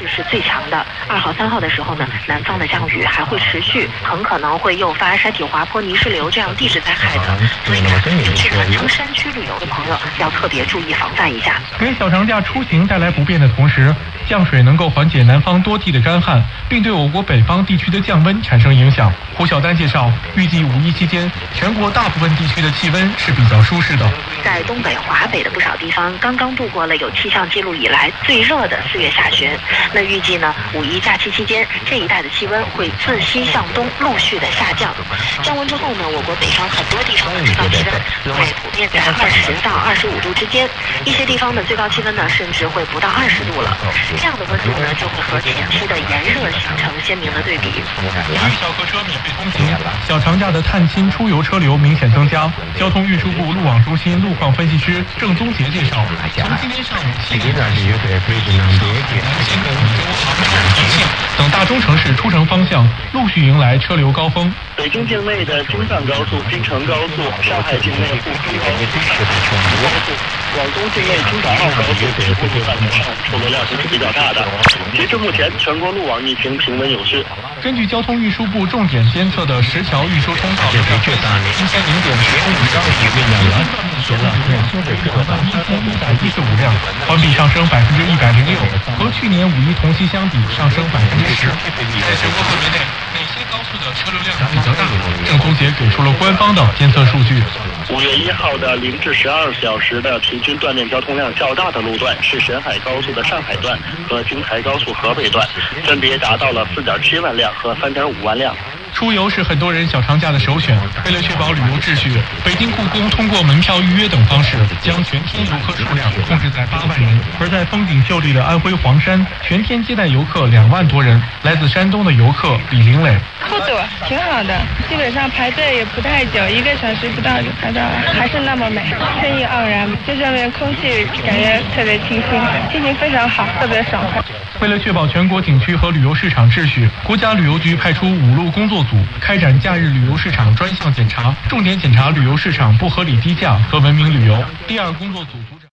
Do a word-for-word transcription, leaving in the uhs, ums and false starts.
势是最强的。二号、三号的时候呢，南方的降雨还会持续，很可能会诱发山体滑坡、泥石流这样地质灾害的。所以呢，去南昌山区旅游的朋友要特别注意防范一下。 给小长假出行带来不便的同时，降水能够缓解南方多地的干旱，并对我国北方地区的降温产生影响。胡晓丹介绍，预计五一期间，全国大部分地区的气温是比较舒适的。 在东北、华北的不少地方，刚刚度过了有气象记录以来最热的四月下旬。那预计呢，五一假期期间，这一带的气温会自西向东陆续的下降。降温之后呢，我国北方很多地方的最高气温会普遍在二十到二十五度之间，一些地方的最高气温呢，甚至会不到二十度了。这样的温度呢，就会和前期的炎热形成鲜明的对比。 由于小客车免费通行，小长假的探亲出游车流明显增加。交通运输部路网中心路况分析师郑宗杰介绍，从今天上午七点起，南京、广州、杭州、重庆等大中城市出城方向陆续迎来车流高峰。 北京境内的京藏高速、京承高速，上海境内沪京高速、高速，广东境内京港澳高速北部路段上车流量都是比较大的。截至目前，全国路网疫情平稳有序。 根据交通运输部重点监测的十条运输通道的量，今天零点十五张里面了，总流量一千一百一十五辆，环比上升百分之一百零六，和去年五一同期相比上升百分之十。在全国范围内，哪些高速的车流量比较大？郑宗杰给出了官方的监测数据。 五月一号的零至十二小时的平均断面交通量较大的路段是沈海高速的上海段和京台高速河北段，分别达到了四点七万辆和三点五万辆。 出游是很多人小长假的首选，为了确保旅游秩序，北京故宫通过门票预约等方式，将全天游客数量控制在八万人。而在风景秀丽的安徽黄山，全天接待游客两万多人。来自山东的游客李林磊， 不多，挺好的，基本上排队也不太久，一个小时不到就排到了，还是那么美，春意盎然。这上面空气感觉特别清新，心情非常好，特别爽快。 为了确保全国景区和旅游市场秩序，国家旅游局派出五路工作组开展假日旅游市场专项检查，重点检查旅游市场不合理低价和文明旅游。第二工作组